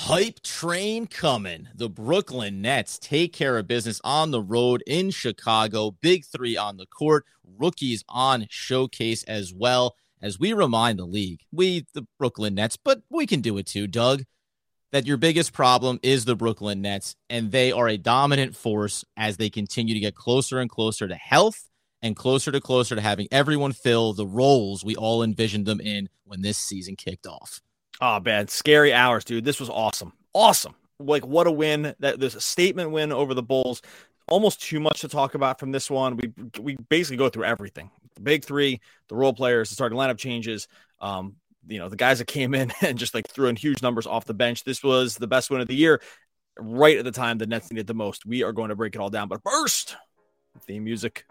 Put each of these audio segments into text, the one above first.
Hype train coming. The Brooklyn Nets take care of business on the road in Chicago. Big three on the court. Rookies on showcase as well. As we remind the league, we, the Brooklyn Nets, but we can do it too, Doug, that your biggest problem is the Brooklyn Nets, and they are a dominant force as they continue to get closer and closer to health and closer to having everyone fill the roles we all envisioned them in when this season kicked off. Oh, man. Scary hours, dude. This was awesome. Awesome. Like, what a win. There's a statement win over the Bulls. Almost too much to talk about from this one. We basically go through everything. The big three, the role players, the starting lineup changes, the guys that came in and just like threw in huge numbers off the bench. This was the best win of the year, right at the time the Nets needed the most. We are going to break it all down. But first, theme music.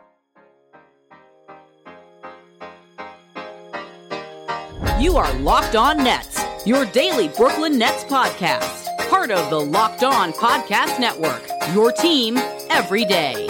You are Locked On Nets, your daily Brooklyn Nets podcast. Part of the Locked On Podcast Network, your team every day.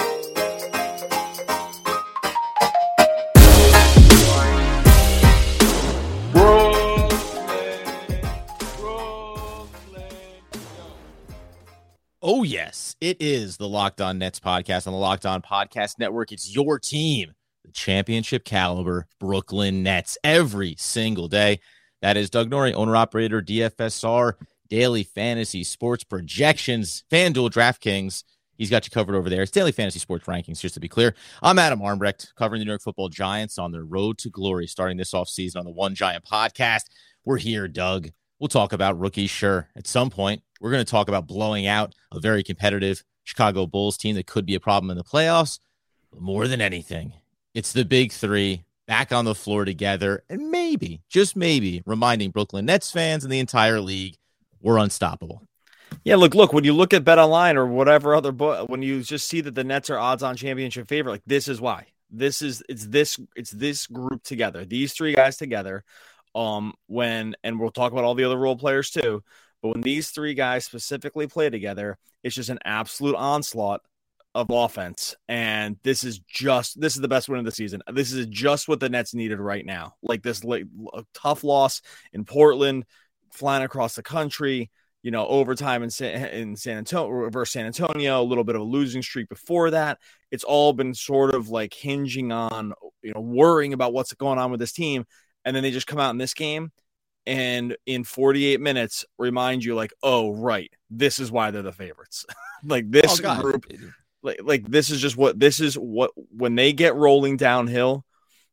Oh, yes, it is the Locked On Nets podcast on the Locked On Podcast Network. It's your team, the championship caliber Brooklyn Nets, every single day. That is Doug Norrie, owner-operator, DFSR, Daily Fantasy Sports Projections, FanDuel, DraftKings. He's got you covered over there. It's Daily Fantasy Sports Rankings, just to be clear. I'm Adam Armbrecht, covering the New York Football Giants on their road to glory, starting this offseason on the One Giant podcast. We're here, Doug. We'll talk about rookies, sure. At some point, we're going to talk about blowing out a very competitive Chicago Bulls team that could be a problem in the playoffs. But more than anything, it's the big three back on the floor together, and maybe, just maybe, reminding Brooklyn Nets fans and the entire league we're unstoppable. Yeah, look, when you look at BetOnline or whatever other book, when you just see that the Nets are odds-on championship favorite, like this is why. It's this group together, these three guys together. And we'll talk about all the other role players too. But when these three guys specifically play together, it's just an absolute onslaught of offense. And this is the best win of the season. This is just what the Nets needed right now. Like this a tough loss in Portland, flying across the country, overtime in San Antonio, reverse San Antonio, a little bit of a losing streak before that. It's all been sort of like hinging on, worrying about what's going on with this team. And then they just come out in this game and in 48 minutes remind you like, oh, right, this is why they're the favorites. Like this group, like this is what when they get rolling downhill,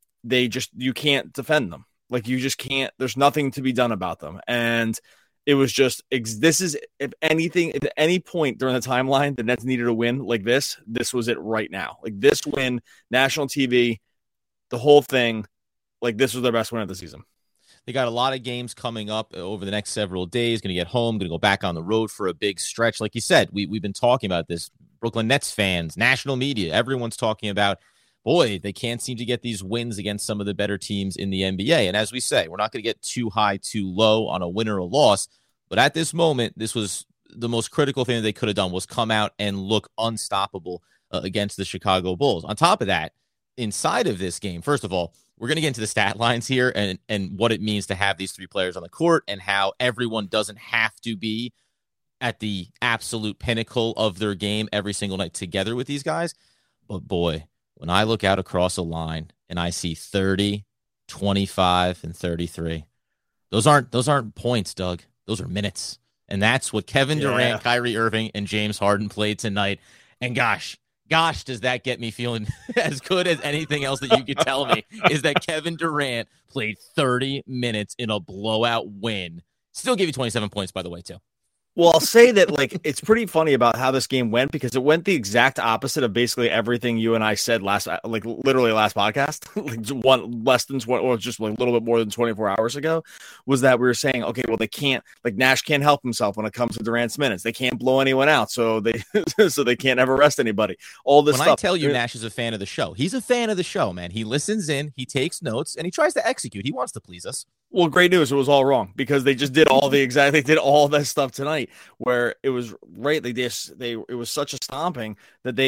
you can't defend them. Like you just can't, there's nothing to be done about them. And it was just, this is, if anything, at any point during the timeline, the Nets needed a win like this was it right now. Like this win, national TV, the whole thing, like this was their best win of the season. They got a lot of games coming up over the next several days. Going to get home, going to go back on the road for a big stretch. Like you said, we've been talking about this. Brooklyn Nets fans, national media, everyone's talking about, boy, they can't seem to get these wins against some of the better teams in the NBA. And as we say, we're not going to get too high, too low on a win or a loss. But at this moment, this was the most critical thing that they could have done was come out and look unstoppable against the Chicago Bulls. On top of that, inside of this game, first of all, we're going to get into the stat lines here and what it means to have these three players on the court and how everyone doesn't have to be at the absolute pinnacle of their game every single night together with these guys. But boy, when I look out across a line and I see 30, 25, and 33, those aren't points, Doug. Those are minutes. And that's what Kevin Durant, Kyrie Irving, and James Harden played tonight. And gosh, does that get me feeling as good as anything else that you could tell me is that Kevin Durant played 30 minutes in a blowout win. Still give you 27 points, by the way, too. Well, I'll say that it's pretty funny about how this game went because it went the exact opposite of basically everything you and I said literally last podcast, just a little bit more than 24 hours ago, was that we were saying, okay, well, they can't, Nash can't help himself when it comes to Durant's minutes. They can't blow anyone out, so they can't ever rest anybody. All this stuff. I tell you, Nash is a fan of the show. He's a fan of the show, man. He listens in, he takes notes, and he tries to execute. He wants to please us. Well, great news. It was all wrong because they just did all that stuff tonight where it was right. It was such a stomping that they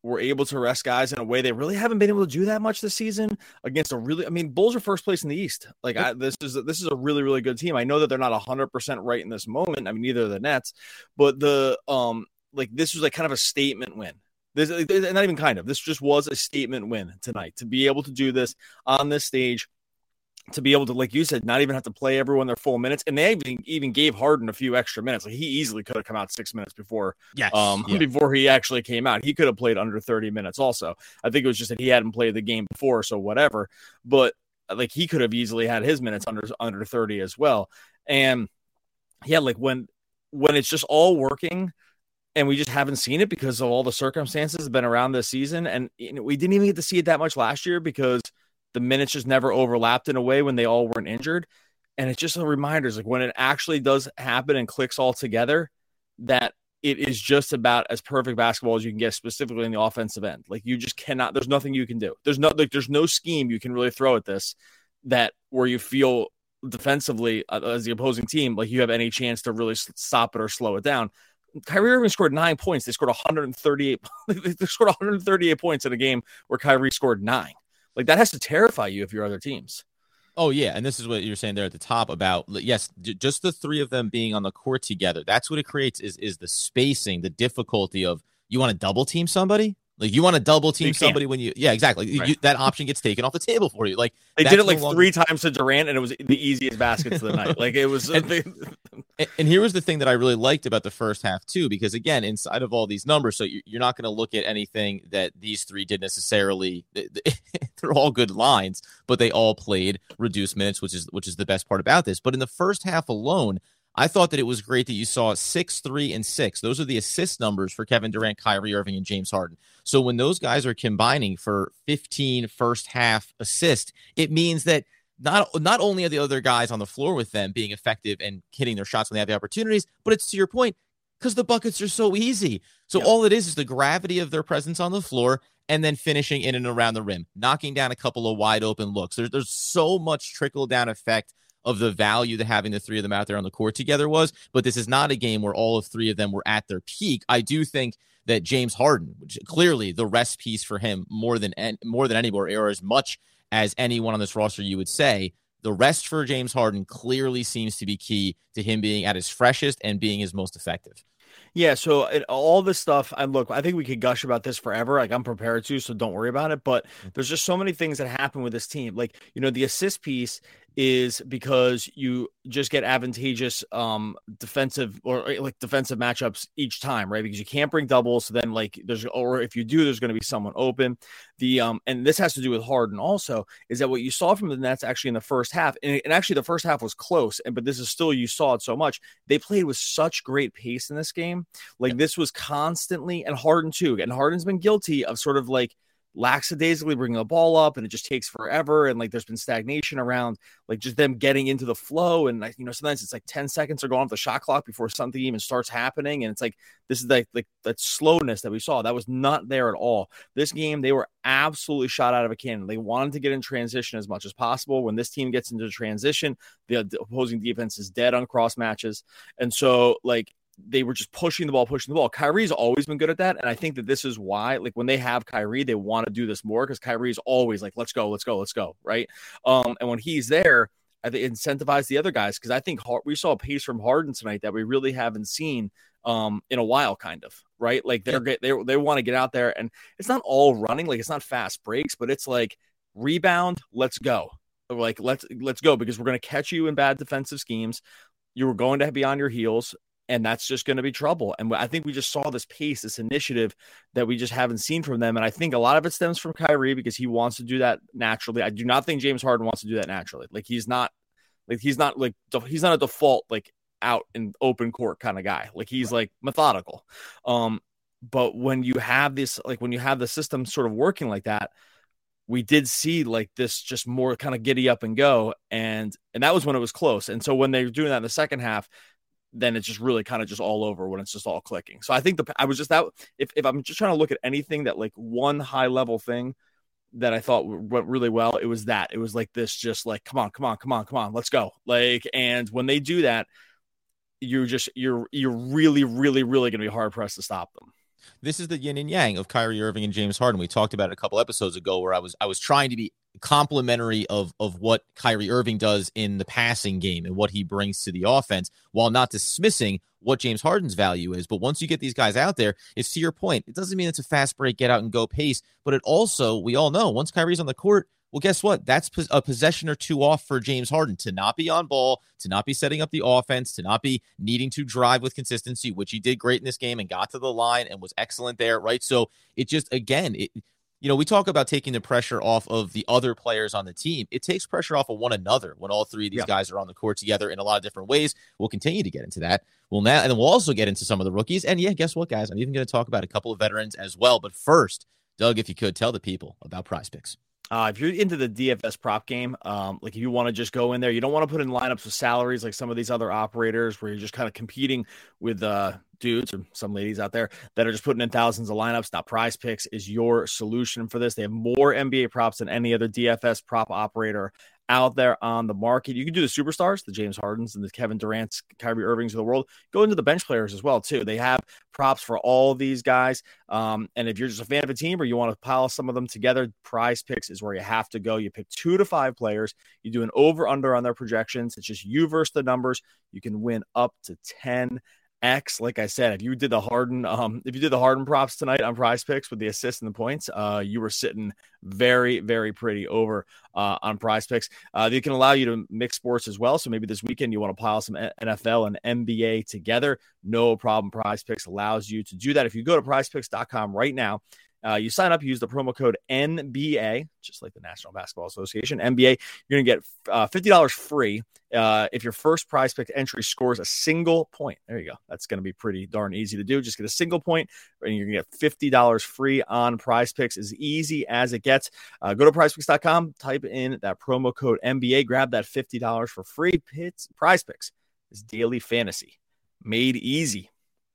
were able to rest guys in a way they really haven't been able to do that much this season against Bulls are first place in the East. Like this is a really, really good team. I know that they're not 100% right in this moment. I mean, neither are the Nets, but this was like kind of a statement win. This not even kind of, this just was a statement win tonight to be able to do this on this stage, to be able to, like you said, not even have to play everyone their full minutes. And they even gave Harden a few extra minutes. Like he easily could have come out 6 minutes before, before he actually came out. He could have played under 30 minutes also. I think it was just that he hadn't played the game before, so whatever. But like he could have easily had his minutes under 30 as well. And yeah, like when it's just all working and we just haven't seen it because of all the circumstances that have been around this season. And we didn't even get to see it that much last year because the minutes just never overlapped in a way when they all weren't injured. And it's just a reminder, like when it actually does happen and clicks all together, that it is just about as perfect basketball as you can get, specifically in the offensive end. Like you just cannot, there's nothing you can do. There's no scheme you can really throw at this that where you feel defensively as the opposing team, like you have any chance to really stop it or slow it down. Kyrie Irving scored 9 points. They scored 138. They scored 138 points in a game where Kyrie scored 9. Like that has to terrify you if you're other teams. Oh, yeah. And this is what you're saying there at the top about, yes, just the three of them being on the court together. That's what it creates is the spacing, the difficulty of you want to double team somebody. Like you want to double team somebody when exactly. Right. That option gets taken off the table for you. Like they did it like 3 times to Durant and it was the easiest baskets of the night. Like it was. And here was the thing that I really liked about the first half too, because again, inside of all these numbers, so you're not going to look at anything that these three did necessarily. They're all good lines, but they all played reduced minutes, which is the best part about this. But in the first half alone, I thought that it was great that you saw 6, 3, and 6. Those are the assist numbers for Kevin Durant, Kyrie Irving, and James Harden. So when those guys are combining for 15 first half assists, it means that not only are the other guys on the floor with them being effective and hitting their shots when they have the opportunities, but it's to your point, because the buckets are so easy. So all it is the gravity of their presence on the floor and then finishing in and around the rim, knocking down a couple of wide open looks. There's so much trickle down effect of the value that having the three of them out there on the court together was, but this is not a game where all of three of them were at their peak. I do think that James Harden, which clearly the rest piece for him more than anybody, or as much as anyone on this roster, you would say, the rest for James Harden clearly seems to be key to him being at his freshest and being his most effective. Yeah, so all this stuff, I think we could gush about this forever. Like I'm prepared to, so don't worry about it. But there's just so many things that happen with this team. Like, the assist piece is because you just get advantageous defensive matchups each time, right? Because you can't bring doubles. So then or if you do, there's going to be someone open. And this has to do with Harden also, is that what you saw from the Nets actually in the first half, and actually the first half was close, but this is still, you saw it so much. They played with such great pace in this game. This was constantly, and Harden too. And Harden's been guilty of sort of like lackadaisically bringing the ball up, and it just takes forever. And there's been stagnation around just them getting into the flow. And sometimes it's 10 seconds are going off the shot clock before something even starts happening. And it's this is that slowness that we saw that was not there at all. This game, they were absolutely shot out of a cannon. They wanted to get in transition as much as possible. When this team gets into transition, the opposing defense is dead on cross matches. And so they were just pushing the ball. Kyrie's always been good at that. And I think that this is why, when they have Kyrie, they want to do this more, because Kyrie's always let's go. Right. And when he's there, I think incentivize the other guys. Cause I think we saw a pace from Harden tonight that we really haven't seen in a while, kind of, right? They want to get out there, and it's not all running. It's not fast breaks, but it's rebound. Let's go. Let's go, because we're going to catch you in bad defensive schemes. You were going to be on your heels, and that's just going to be trouble. And I think we just saw this pace, this initiative that we just haven't seen from them. And I think a lot of it stems from Kyrie, because he wants to do that naturally. I do not think James Harden wants to do that naturally. He's not a default, out in open court kind of guy. He's methodical. But when you have this, when you have the system sort of working like that, we did see this just more kind of giddy up and go. And that was when it was close. And so when they were doing that in the second half, then it's just really kind of just all over when it's just all clicking. So I think if I'm just trying to look at anything that one high level thing that I thought went really well, it was that. It was this, just come on, let's go. And when they do that, you're really, really, really going to be hard pressed to stop them. This is the yin and yang of Kyrie Irving and James Harden. We talked about it a couple episodes ago where I was trying to be complimentary of what Kyrie Irving does in the passing game and what he brings to the offense, while not dismissing what James Harden's value is. But once you get these guys out there, it's to your point. It doesn't mean it's a fast break, get out and go pace, but it also, we all know, once Kyrie's on the court, well, guess what? That's a possession or two off for James Harden to not be on ball, to not be setting up the offense, to not be needing to drive with consistency, which he did great in this game and got to the line and was excellent there, right? So it just, again, we talk about taking the pressure off of the other players on the team. It takes pressure off of one another when all three of these guys are on the court together in a lot of different ways. We'll continue to get into that. And then we'll also get into some of the rookies. And yeah, guess what, guys? I'm even going to talk about a couple of veterans as well. But first, Doug, if you could, tell the people about Prize Picks. If you're into the DFS prop game, like if you want to just go in there, you don't want to put in lineups with salaries like some of these other operators where you're just kind of competing with dudes or some ladies out there that are just putting in thousands of lineups. Now, Prize Picks is your solution for this. They have more NBA props than any other DFS prop operator out there on the market. You can do the superstars, the James Hardens and the Kevin Durant's, Kyrie Irvings of the world. Go into the bench players as well, too. They have props for all of these guys. And if you're just a fan of a team or you want to pile some of them together, Prize Picks is where you have to go. You pick 2 to 5 players. You do an over-under on their projections. It's just you versus the numbers. You can win up to 10x. Like I said, if you did the Harden props tonight on Prize Picks with the assists and the points, you were sitting very, very pretty over on Prize Picks. They can allow you to mix sports as well. So maybe this weekend you want to pile some NFL and NBA together. No problem. Prize Picks allows you to do that. If you go to prizepicks.com right now, you sign up, you use the promo code NBA, just like the National Basketball Association, NBA. You're going to get $50 free if your first Prize Pick entry scores a single point. There you go. That's going to be pretty darn easy to do. Just get a single point, and you're going to get $50 free on Prize Picks, as easy as it gets. Go to prizepicks.com, type in that promo code NBA, grab that $50 for free. Prize Picks is daily fantasy made easy.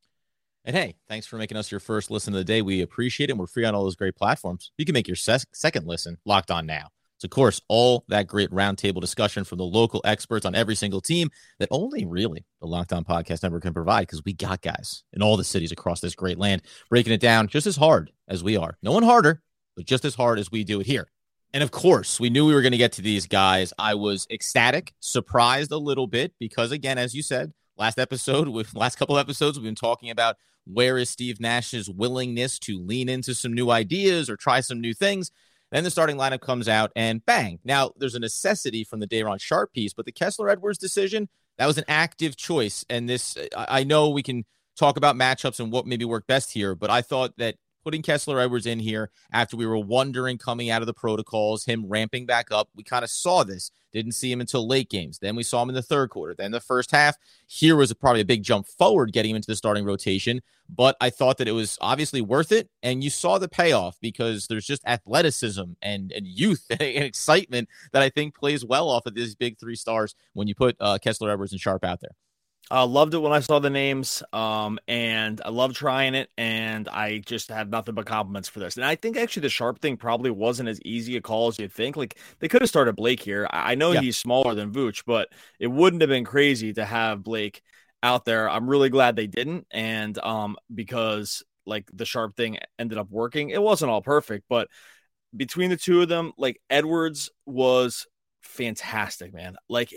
And hey, thanks for making us your first listen of the day. We appreciate it. And we're free on all those great platforms. You can make your second listen Locked On now. It's, of course, all that great roundtable discussion from the local experts on every single team that only really the Locked On Podcast Network can provide, because we got guys in all the cities across this great land breaking it down just as hard as we are. No one harder, but just as hard as we do it here. And, of course, we knew we were going to get to these guys. I was ecstatic, surprised a little bit, because, again, as you said, last couple episodes, we've been talking about where is Steve Nash's willingness to lean into some new ideas or try some new things. Then the starting lineup comes out and bang. Now, there's a necessity from the Day'Ron Sharpe piece, but the Kessler-Edwards decision, that was an active choice. And this, I know we can talk about matchups and what maybe worked best here, but I thought that putting Kessler-Edwards in here after we were wondering coming out of the protocols, him ramping back up, we kind of saw this. Didn't see him until late games. Then we saw him in the third quarter. Then the first half. Here was probably a big jump forward getting him into the starting rotation. But I thought that it was obviously worth it. And you saw the payoff because there's just athleticism and youth and excitement that I think plays well off of these big 3 stars when you put Kessler-Edwards and Sharpe out there. Loved it when I saw the names, and I love trying it, and I just had nothing but compliments for this. And I think actually the Sharpe thing probably wasn't as easy a call as you'd think. Like, they could have started Blake here. I know he's smaller than Vooch, but it wouldn't have been crazy to have Blake out there. I'm really glad they didn't, and because like the Sharpe thing ended up working. It wasn't all perfect, but between the two of them, like Edwards was fantastic, man. Like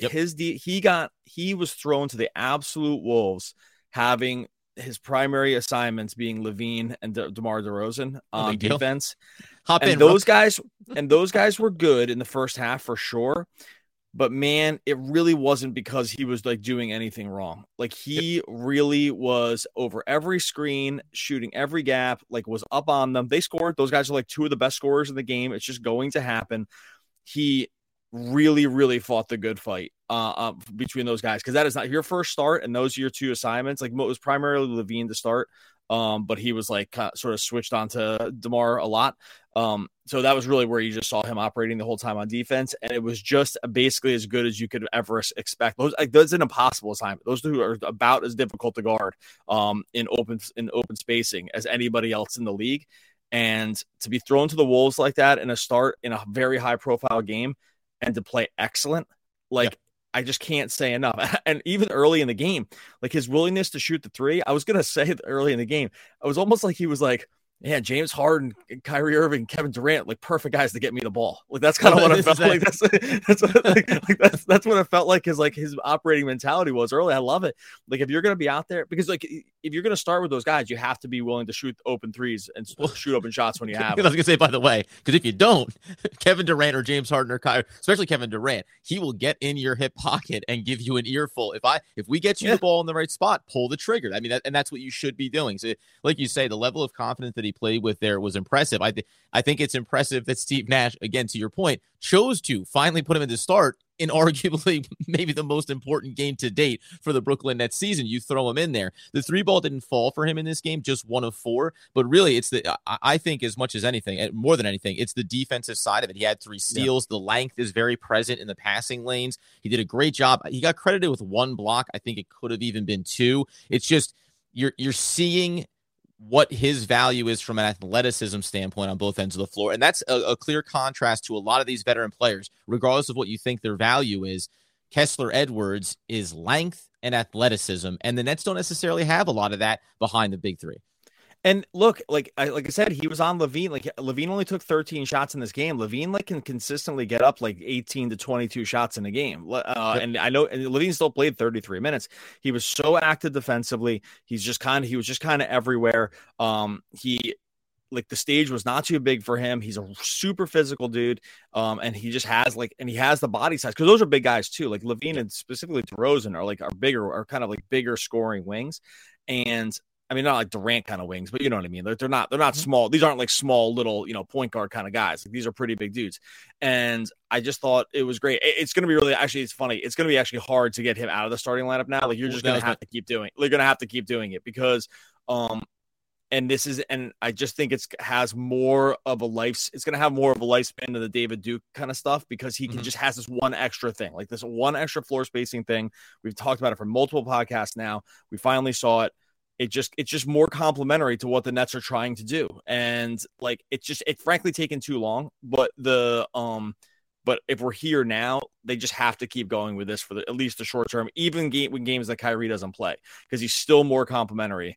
he was thrown to the absolute wolves, having his primary assignments being Levine and DeMar DeRozan on defense. Those guys were good in the first half for sure. But man, it really wasn't because he was like doing anything wrong. Like he really was over every screen, shooting every gap, like was up on them. They scored. Those guys are like 2 of the best scorers in the game. It's just going to happen. He really, really fought the good fight between those guys, because that is not your first start, and those are your 2 assignments. Like it was primarily Levine to start, but he was like sort of switched onto DeMar a lot. So that was really where you just saw him operating the whole time on defense, and it was just basically as good as you could ever expect. That's an impossible assignment. Those 2 are about as difficult to guard in open spacing as anybody else in the league, and to be thrown to the wolves like that in a very high profile game. And to play excellent, like I just can't say enough. And even early in the game, like his willingness to shoot the three, I was going to say early in the game, it was almost like he was like, yeah, James Harden, Kyrie Irving, Kevin Durant, like perfect guys to get me the ball. Like that's kind of what I felt like. That's what it felt like. His operating mentality was early. I love it. Like if you're going to be out there, because like if you're going to start with those guys, you have to be willing to shoot open threes and shoot open shots when you have. I was going to say, by the way, because if you don't, Kevin Durant or James Harden or Kyrie, especially Kevin Durant, he will get in your hip pocket and give you an earful. If we get you the ball in the right spot, pull the trigger. I mean, and that's what you should be doing. So, like you say, the level of confidence that he played with there was impressive. I think it's impressive that Steve Nash, again, to your point, chose to finally put him in the start in arguably maybe the most important game to date for the Brooklyn Nets season. You throw him in there. The three ball didn't fall for him in this game, just 1 of 4. But really, I think as much as anything, more than anything, it's the defensive side of it. He had 3 steals. Yeah. The length is very present in the passing lanes. He did a great job. He got credited with 1 block. I think it could have even been 2. It's just you're seeing what his value is from an athleticism standpoint on both ends of the floor. And that's a clear contrast to a lot of these veteran players, regardless of what you think their value is. Kessler Edwards is length and athleticism, and the Nets don't necessarily have a lot of that behind the big three. And look, like I said, he was on LaVine. Like LaVine only took 13 shots in this game. LaVine can consistently get up like 18 to 22 shots in a game. And I know, and LaVine still played 33 minutes. He was so active defensively. He was just kind of everywhere. Like the stage was not too big for him. He's a super physical dude. And he just has he has the body size, because those are big guys too. Like LaVine and specifically DeRozan are kind of bigger scoring wings. And I mean, not like Durant kind of wings, but you know what I mean? They're not small. These aren't like small little, point guard kind of guys. Like, these are pretty big dudes. And I just thought it was great. It's going to be it's funny. It's going to be actually hard to get him out of the starting lineup now. Like you're just going to have to keep doing it because, and I just think it's going to have more of a lifespan than the David Duke kind of stuff, because he just has this one extra thing, like this one extra floor spacing thing. We've talked about it for multiple podcasts now. We finally saw it. It's just more complementary to what the Nets are trying to do. And it's frankly taken too long, but but if we're here now, they just have to keep going with this for at least the short term, even when games that Kyrie doesn't play, because he's still more complementary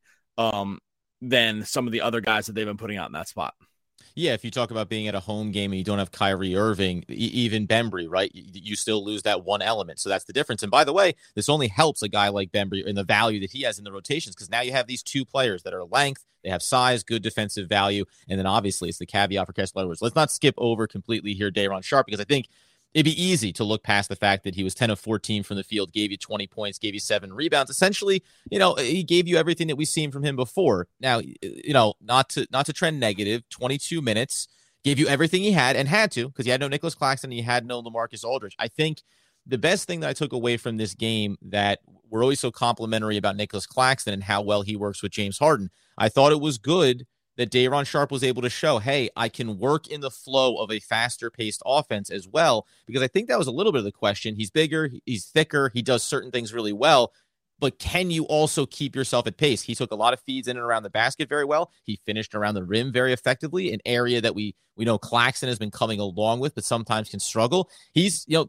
than some of the other guys that they've been putting out in that spot. Yeah, if you talk about being at a home game and you don't have Kyrie Irving, even Bembry, right? You still lose that one element. So that's the difference. And by the way, this only helps a guy like Bembry and the value that he has in the rotations, because now you have these 2 players that are length, they have size, good defensive value, and then obviously it's the caveat for Kessler Edwards. Let's not skip over completely here Day'Ron Sharpe, because I think it'd be easy to look past the fact that he was 10 of 14 from the field, gave you 20 points, gave you 7 rebounds. Essentially, he gave you everything that we've seen from him before. Now, not to trend negative, 22 minutes, gave you everything he had and had to, because he had no Nicholas Claxton and he had no LaMarcus Aldridge. I think the best thing that I took away from this game, that we're always so complimentary about Nicholas Claxton and how well he works with James Harden, I thought it was good that Day'Ron Sharpe was able to show, hey, I can work in the flow of a faster-paced offense as well, because I think that was a little bit of the question. He's bigger, he's thicker, he does certain things really well, but can you also keep yourself at pace? He took a lot of feeds in and around the basket very well. He finished around the rim very effectively, an area that we know Claxton has been coming along with, but sometimes can struggle. He's an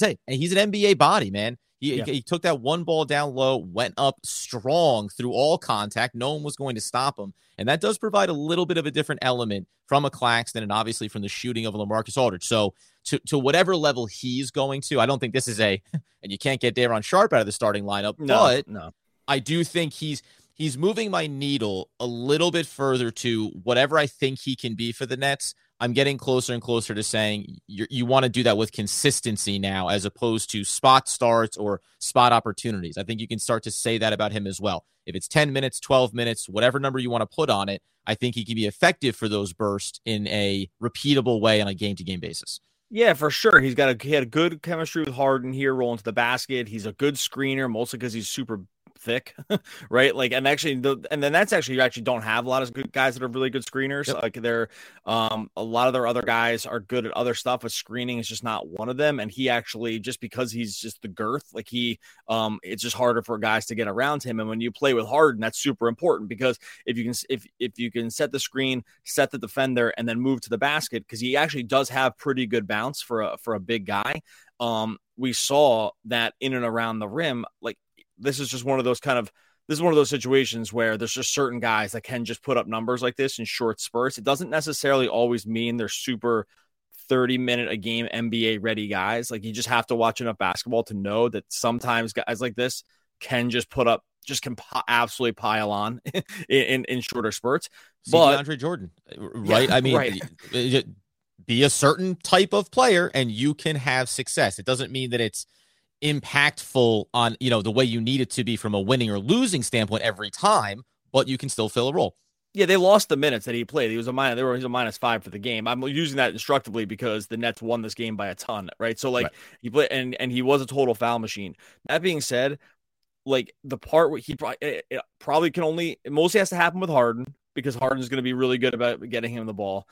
NBA body, man. He took that one ball down low, went up strong through all contact. No one was going to stop him. And that does provide a little bit of a different element from a Claxton and obviously from the shooting of a LaMarcus Aldridge. So to whatever level he's going to, I don't think this is and you can't get Day'Ron Sharpe out of the starting lineup, but I do think he's moving my needle a little bit further to whatever I think he can be for the Nets. I'm getting closer and closer to saying you want to do that with consistency now, as opposed to spot starts or spot opportunities. I think you can start to say that about him as well. If it's 10 minutes, 12 minutes, whatever number you want to put on it, I think he can be effective for those bursts in a repeatable way on a game-to-game basis. Yeah, for sure. He had a good chemistry with Harden here, rolling to the basket. He's a good screener, mostly because he's super thick, right? Like, and actually, and then that's actually, you actually don't have a lot of good guys that are really good screeners. Yep. Like they're, a lot of their other guys are good at other stuff, but screening is just not one of them. And he actually, just because he's just the girth, like it's just harder for guys to get around him. And when you play with Harden, that's super important, because if you can set the screen, set the defender, and then move to the basket, because he actually does have pretty good bounce for a big guy. We saw that in and around the rim. Like, this is just one of those situations where there's just certain guys that can just put up numbers like this in short spurts. It doesn't necessarily always mean they're super 30-minute a game NBA ready guys. Like, you just have to watch enough basketball to know that sometimes guys like this can just absolutely pile on in shorter spurts. But DeAndre Jordan, right? Yeah, I mean, right. Be a certain type of player and you can have success. It doesn't mean that it's impactful on, the way you need it to be from a winning or losing standpoint every time, but you can still fill a role. Yeah, they lost the minutes that he played. He was a -5 for the game. I'm using that instructively because the Nets won this game by a ton, right? So like, he played, and he was a total foul machine. That being said, like, the part where it probably it mostly has to happen with Harden, because Harden's going to be really good about getting him the ball.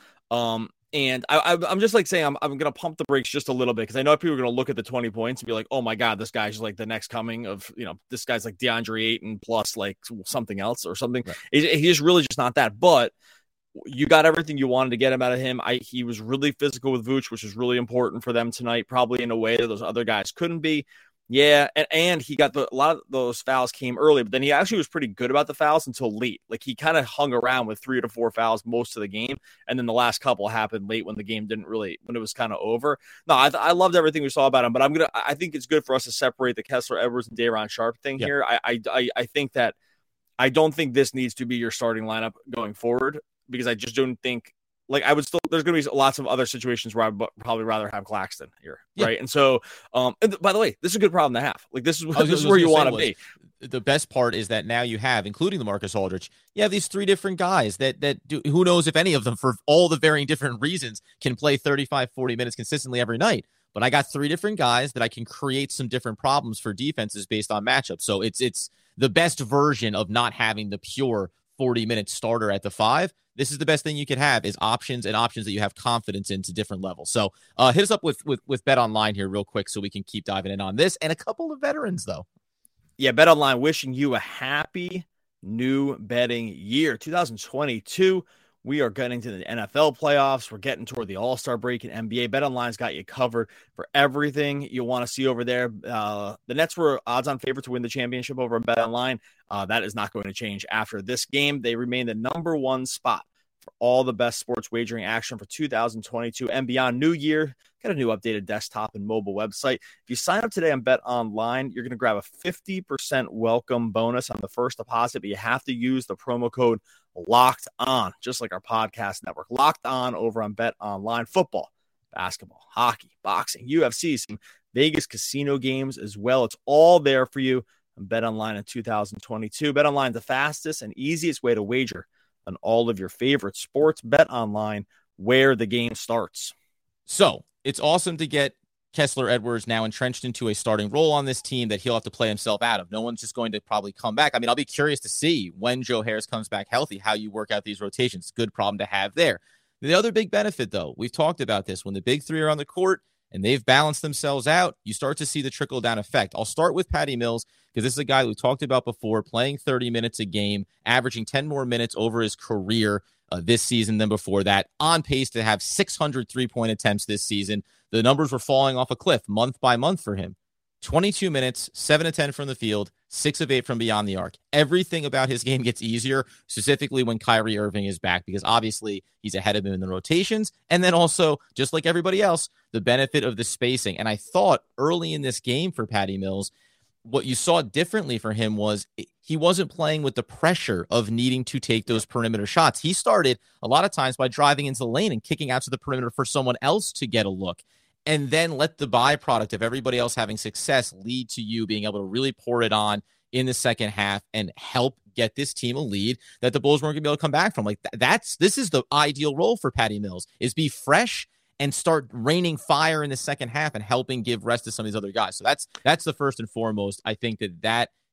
And I'm just like saying, I'm going to pump the brakes just a little bit, because I know people are going to look at the 20 points and be like, oh my God, this guy's like the next coming of, this guy's like DeAndre Ayton plus like something else or something. Right. He's really just not that. But you got everything you wanted to get him out of him. He was really physical with Vooch, which is really important for them tonight, probably in a way that those other guys couldn't be. Yeah, and he got a lot of those fouls came early, but then he actually was pretty good about the fouls until late. Like, he kind of hung around with 3 to 4 fouls most of the game, and then the last couple happened late when the game when it was kind of over. No, I loved everything we saw about him, but I think it's good for us to separate the Kessler Edwards and Day'Ron Sharpe thing here. I think that I don't think this needs to be your starting lineup going forward, because I just don't think. Like, there's going to be lots of other situations where I'd probably rather have Claxton here. Yeah. Right. And so, and by the way, this is a good problem to have. Like, this is where you want to be. The best part is that now you have, including the Marcus Aldridge, you have these 3 different guys that do, who knows if any of them, for all the varying different reasons, can play 35, 40 minutes consistently every night. But I got 3 different guys that I can create some different problems for defenses based on matchups. So it's the best version of not having the pure 40-minute starter at the 5. This is the best thing you could have, is options, and options that you have confidence in to different levels. So hit us up with Bet Online here real quick so we can keep diving in on this, and a couple of veterans, though. Yeah, Bet Online wishing you a happy new betting year. 2022, we are getting to the NFL playoffs. We're getting toward the All-Star break in NBA. Bet Online's got you covered for everything you want to see over there. The Nets were odds-on favorite to win the championship over Bet Online. That is not going to change after this game. They remain the number 1 spot for all the best sports wagering action for 2022 and beyond. New year, got a new updated desktop and mobile website. If you sign up today on Bet Online, you're going to grab a 50% welcome bonus on the first deposit, but you have to use the promo code Locked On, just like our podcast network. Locked On over on Bet Online. Football, basketball, hockey, boxing, UFC, some Vegas casino games as well. It's all there for you on Bet Online in 2022. Bet Online is the fastest and easiest way to wager on all of your favorite sports. Bet Online, where the game starts. So it's awesome to get Kessler Edwards now entrenched into a starting role on this team that he'll have to play himself out of. No one's just going to probably come back. I mean, I'll be curious to see when Joe Harris comes back healthy, how you work out these rotations. Good problem to have there. The other big benefit, though, we've talked about this, when the big 3 are on the court and they've balanced themselves out, you start to see the trickle-down effect. I'll start with Patty Mills, because this is a guy we talked about before, playing 30 minutes a game, averaging 10 more minutes over his career this season than before that, on pace to have 600 3-point attempts this season. The numbers were falling off a cliff month by month for him. 22 minutes, 7 of 10 from the field, 6 of 8 from beyond the arc. Everything about his game gets easier, specifically when Kyrie Irving is back, because obviously he's ahead of him in the rotations. And then also, just like everybody else, the benefit of the spacing. And I thought early in this game for Patty Mills, what you saw differently for him was he wasn't playing with the pressure of needing to take those perimeter shots. He started a lot of times by driving into the lane and kicking out to the perimeter for someone else to get a look, and then let the byproduct of everybody else having success lead to you being able to really pour it on in the second half and help get this team a lead that the Bulls weren't going to be able to come back from. Like, this is the ideal role for Patty Mills, is be fresh and start raining fire in the second half and helping give rest to some of these other guys. So that's the first and foremost. I think that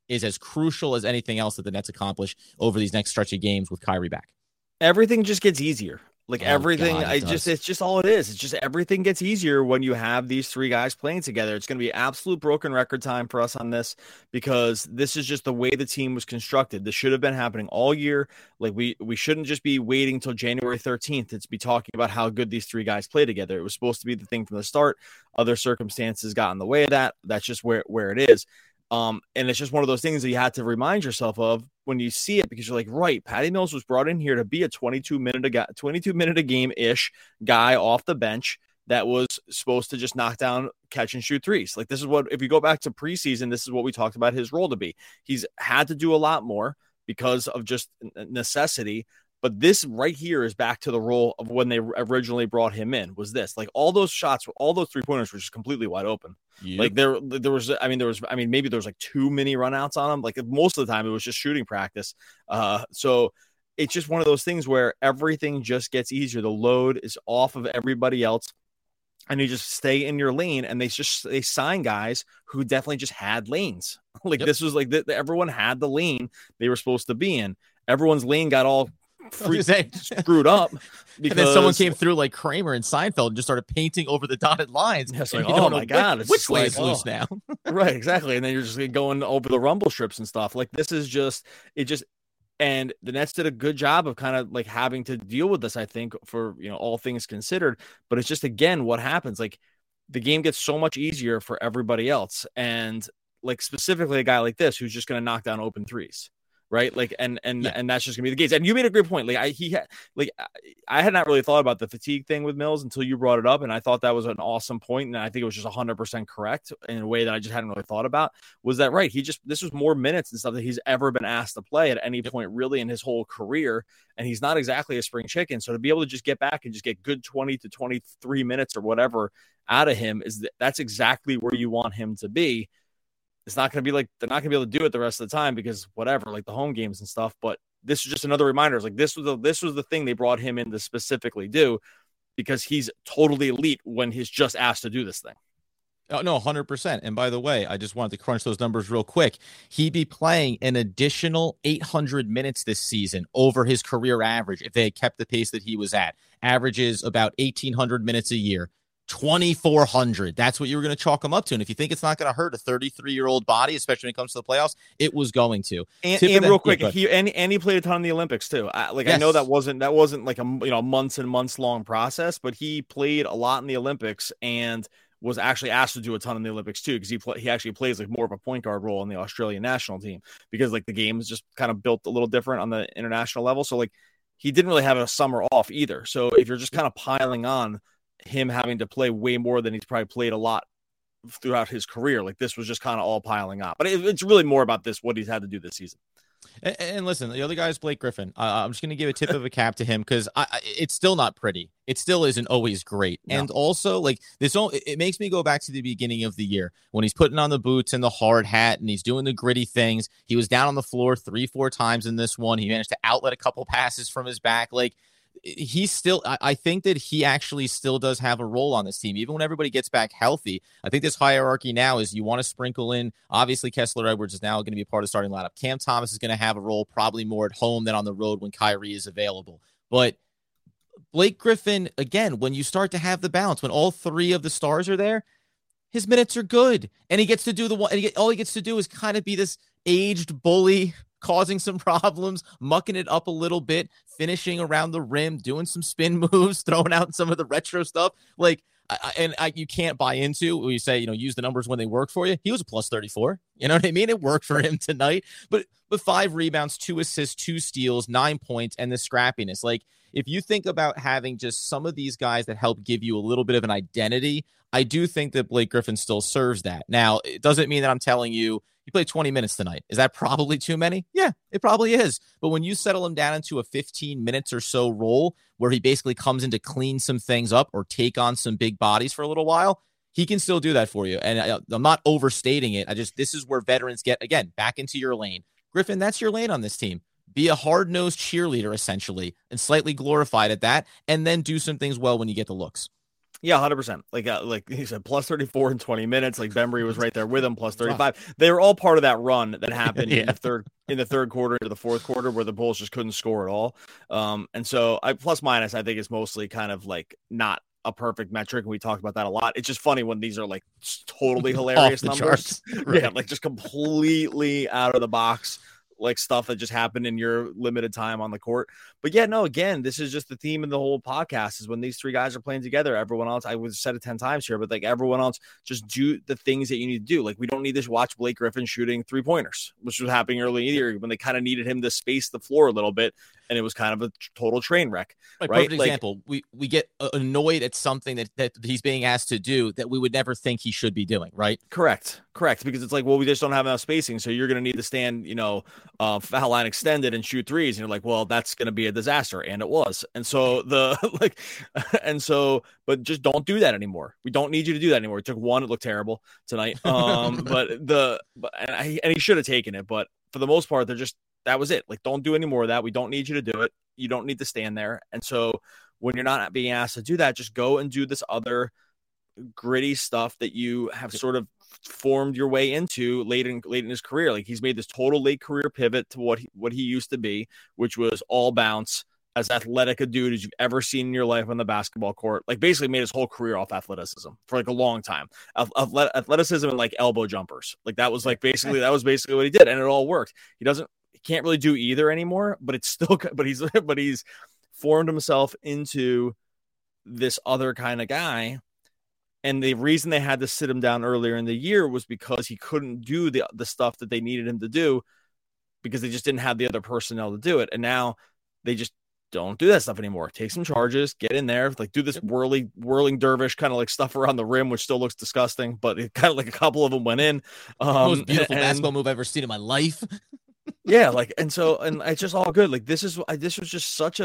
is as crucial as anything else that the Nets accomplish over these next stretch of games with Kyrie back. Everything just gets easier. Like everything, God, it's just all it is. It's just everything gets easier when you have these three guys playing together. It's going to be absolute broken record time for us on this because this is just the way the team was constructed. This should have been happening all year. Like we shouldn't just be waiting till January 13th to be talking about how good these three guys play together. It was supposed to be the thing from the start. Other circumstances got in the way of that. That's just where it is. And it's just one of those things that you had to remind yourself of when you see it, because you're like, right, Patty Mills was brought in here to be a 22 minute a game ish guy off the bench that was supposed to just knock down, catch and shoot threes. Like this is what, if you go back to preseason, this is what we talked about his role to be. He's had to do a lot more because of just necessity. But this right here is back to the role of when they originally brought him in. Was this like all those shots, all those 3-pointers were just completely wide open. Yep. Like there was maybe there was like too many runouts on him. Like most of the time it was just shooting practice. So it's just one of those things where everything just gets easier. The load is off of everybody else, and you just stay in your lane. And they sign guys who definitely just had lanes. Like This was like everyone had the lane they were supposed to be in. Everyone's lane got all screwed up because and then someone came through like Kramer and Seinfeld and just started painting over the dotted lines. It's like, oh my God, which way is loose now? Right, exactly. And then you're just going over the rumble strips and stuff. Like this is just and the Nets did a good job of kind of like having to deal with this, I think, for all things considered. But it's just again what happens. Like the game gets so much easier for everybody else, and like specifically a guy like this who's just going to knock down open threes. Right. Like, and that's just gonna be the case. And you made a great point. Like I had not really thought about the fatigue thing with Mills until you brought it up. And I thought that was an awesome point. And I think it was just 100% correct in a way that I just hadn't really thought about. Was that right? This was more minutes and stuff that he's ever been asked to play at any point really in his whole career. And he's not exactly a spring chicken. So to be able to just get back and just get good 20 to 23 minutes or whatever out of him that's exactly where you want him to be. It's not going to be like they're not going to be able to do it the rest of the time because whatever, like the home games and stuff. But this is just another reminder. It's like this was the thing they brought him in to specifically do because he's totally elite when he's just asked to do this thing. Oh, no, 100%. And by the way, I just wanted to crunch those numbers real quick. He'd be playing an additional 800 minutes this season over his career average if they had kept the pace that he was at. Averages about 1,800 minutes a year. 2,400. That's what you were going to chalk him up to. And if you think it's not going to hurt a 33-year-old body, especially when it comes to the playoffs, it was going to. And real quick, he played a ton in the Olympics too. Yes. I know that wasn't like a months and months long process, but he played a lot in the Olympics and was actually asked to do a ton in the Olympics too, because he actually plays like more of a point guard role in the Australian national team because like the game is just kind of built a little different on the international level. So like he didn't really have a summer off either. So if you're just kind of piling on him having to play way more than he's probably played a lot throughout his career, like this was just kind of all piling up. But it's really more about what he's had to do this season. And listen, the other guy is Blake Griffin. I'm just going to give a tip of a cap to him because it's still not pretty. It still isn't always great. No. And also, like it makes me go back to the beginning of the year when he's putting on the boots and the hard hat and he's doing the gritty things. He was down on the floor 3-4 times in this one. He managed to outlet a couple passes from his back. Like, he's still, I think that he actually still does have a role on this team, even when everybody gets back healthy. I think this hierarchy now is you want to sprinkle in, obviously Kessler Edwards is now going to be a part of the starting lineup. Cam Thomas is going to have a role probably more at home than on the road when Kyrie is available. But Blake Griffin, again, when you start to have the balance, when all three of the stars are there, his minutes are good. And he gets to do all he gets to do is kind of be this aged bully, causing some problems, mucking it up a little bit, finishing around the rim, doing some spin moves, throwing out some of the retro stuff. Like, you can't buy into when you say, use the numbers when they work for you. He was a plus 34. You know what I mean? It worked for him tonight. But 5 rebounds, 2 assists, 2 steals, 9 points, and the scrappiness. Like, if you think about having just some of these guys that help give you a little bit of an identity, I do think that Blake Griffin still serves that. Now, it doesn't mean that I'm telling you, he played 20 minutes tonight. Is that probably too many? Yeah, it probably is. But when you settle him down into a 15 minutes or so role where he basically comes in to clean some things up or take on some big bodies for a little while, he can still do that for you. And I'm not overstating it. This is where veterans get, again, back into your lane. Griffin, that's your lane on this team. Be a hard-nosed cheerleader, essentially, and slightly glorified at that, and then do some things well when you get the looks. Yeah, 100%. Like he said, plus 34 in 20 minutes. Like Bembry was right there with him, plus 35. They were all part of that run that happened in the third quarter into the fourth quarter where the Bulls just couldn't score at all. And so plus minus, I think is mostly kind of like not a perfect metric. And we talked about that a lot. It's just funny when these are like totally hilarious numbers. Right. Yeah, like just completely out of the box, like stuff that just happened in your limited time on the court. But yeah, no, again, this is just the theme of the whole podcast is when these three guys are playing together, everyone else, I would have said it 10 times here, but like everyone else just do the things that you need to do. Like we don't need to watch Blake Griffin shooting 3-pointers, which was happening early in the year when they kind of needed him to space the floor a little bit. And it was kind of a total train wreck. Right? Perfect example. We get annoyed at something that he's being asked to do that we would never think he should be doing. Right. Correct. Because it's like, well, we just don't have enough spacing. So you're going to need to stand, foul line extended and shoot threes. And you're like, well, that's going to be a disaster. And it was. And so but just don't do that anymore. We don't need you to do that anymore. It took one. It looked terrible tonight. And he should have taken it. But for the most part, that was it. Like, don't do any more of that. We don't need you to do it. You don't need to stand there. And so when you're not being asked to do that, just go and do this other gritty stuff that you have sort of formed your way into late in his career. Like he's made this total late career pivot to what he used to be, which was all bounce, as athletic a dude as you've ever seen in your life on the basketball court. Like basically made his whole career off athleticism for like a long time. Athleticism and like elbow jumpers. Like that was basically what he did. And it all worked. He can't really do either anymore, but he's formed himself into this other kind of guy. And the reason they had to sit him down earlier in the year was because he couldn't do the stuff that they needed him to do because they just didn't have the other personnel to do it. And now they just don't do that stuff anymore. Take some charges, get in there, like do this whirling dervish kind of like stuff around the rim, which still looks disgusting, but it kind of like a couple of them went in. Most beautiful basketball move I've ever seen in my life. Yeah, and it's just all good. Like this was just such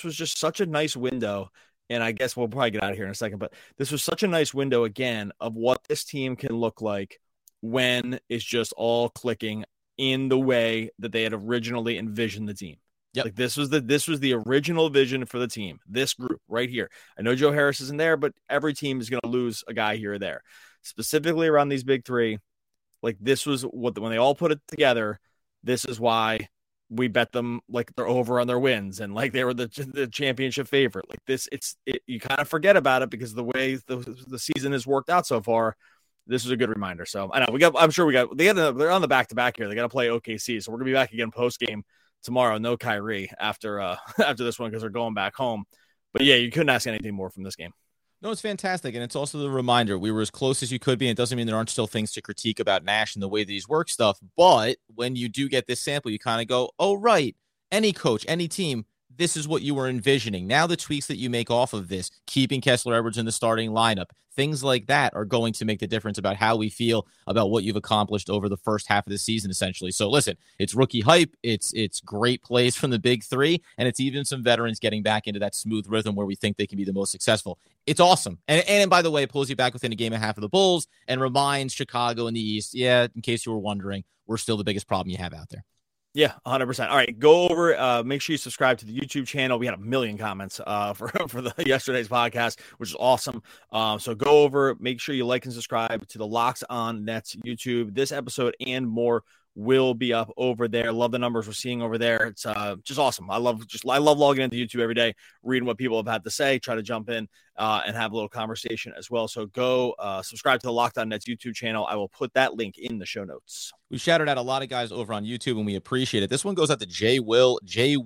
a nice window. And I guess we'll probably get out of here in a second, but this was such a nice window again of what this team can look like when it's just all clicking in the way that they had originally envisioned the team. Yep. Like this was the original vision for the team. This group right here. I know Joe Harris isn't there, but every team is going to lose a guy here or there. Specifically around these big three, like this was when they all put it together. This is why we bet them like they're over on their wins and like they were the championship favorite. Like this, you kind of forget about it because the way the season has worked out so far. This is a good reminder. So I know they're on the back-to-back here. They got to play OKC. So we're gonna be back again post game tomorrow. No Kyrie after this one because they're going back home. But yeah, you couldn't ask anything more from this game. No, it's fantastic. And it's also the reminder we were as close as you could be. And it doesn't mean there aren't still things to critique about Nash and the way that he's worked stuff. But when you do get this sample, you kind of go, oh, right. Any coach, any team, this is what you were envisioning. Now the tweaks that you make off of this, keeping Kessler Edwards in the starting lineup, things like that are going to make the difference about how we feel about what you've accomplished over the first half of the season, essentially. So listen, it's rookie hype. It's great plays from the big three, and it's even some veterans getting back into that smooth rhythm where we think they can be the most successful. It's awesome. And by the way, it pulls you back within a game and a half of the Bulls and reminds Chicago in the East, yeah, in case you were wondering, we're still the biggest problem you have out there. Yeah, 100%. All right, go over. Make sure you subscribe to the YouTube channel. We had 1 million comments for yesterday's podcast, which is awesome. So go over. Make sure you like and subscribe to the Locks On Nets YouTube. This episode and more will be up over there. Love the numbers we're seeing over there. It's just awesome. I love logging into YouTube every day, reading what people have had to say, try to jump in and have a little conversation as well. So go subscribe to the Locked On Nets YouTube channel. I will put that link in the show notes. We shouted out a lot of guys over on YouTube, and we appreciate it. This one goes out to J Will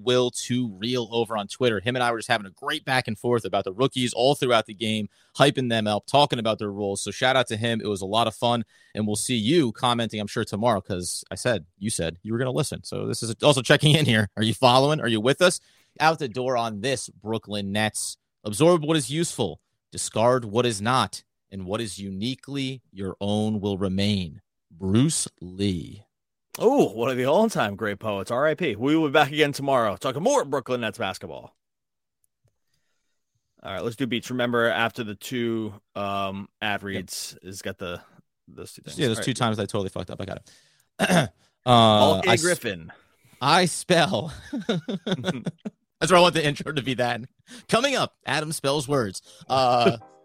2 Real over on Twitter. Him and I were just having a great back and forth about the rookies all throughout the game, hyping them up, talking about their roles. So shout out to him. It was a lot of fun, and we'll see you commenting, I'm sure, tomorrow because you said you were going to listen. So this is also checking in here. Are you following? Are you with us? Out the door on this Brooklyn Nets. Absorb what is useful, discard what is not, and what is uniquely your own will remain. Bruce Lee. Oh, one of the all-time great poets. R.I.P. We will be back again tomorrow talking more Brooklyn Nets basketball. All right, let's do beats. Remember, after the two ad reads, is got those two things. Yeah, those two times I totally fucked up. I got it. Griffin. I spell. That's where I want the intro to be that. Coming up, Adam spells words.